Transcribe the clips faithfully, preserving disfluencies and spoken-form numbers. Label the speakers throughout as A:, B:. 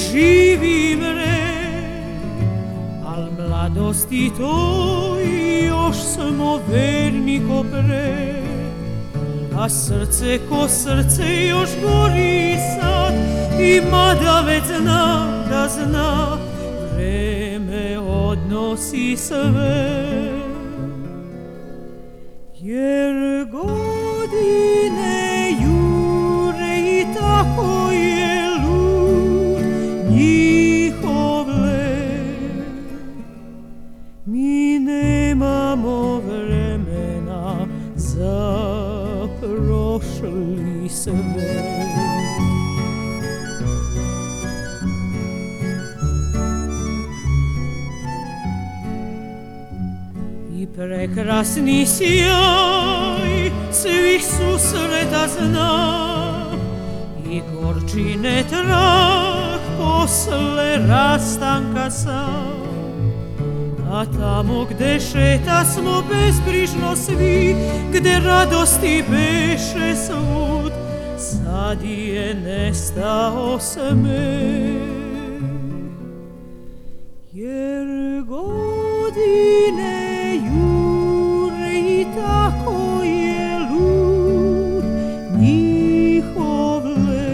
A: živim re, al mladosti toj još smo verni ko pre, a srce ko srce još gori sad, i mada već zna da zna, vreme odnosi sve. Jer godine jure i tako je lud njihov let. Mi nemamo vremena za prošli svet. I prekrasni sjaj svih susreta zna, i gorčine trag posle rastanka sam. A tamo gde šeta smo bezbrižno svi, gde radosti beše svud, sad je nestao smeh. Jer godine jure i tako je lud njihov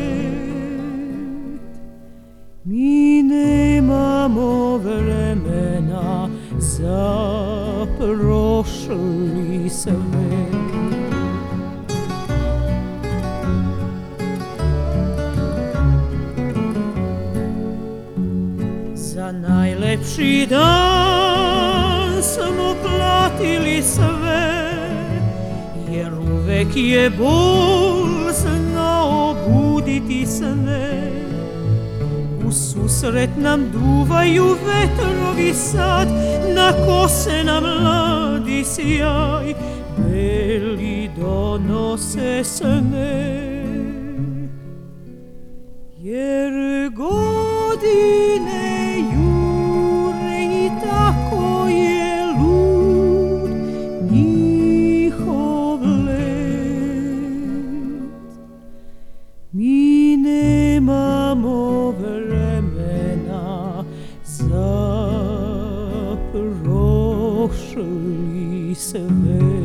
A: let. Mi nemamo vremena za prošli svet. Za najlepši dan smo platili sve, jer uvek je bol znao buditi sne. U susret nam duvaju vetrovi sad, na kose nam mladi sjaj, beli donose sneg. Jer godine jure i tako je lud njihov let. Mi nemamo vremena za prošli svet.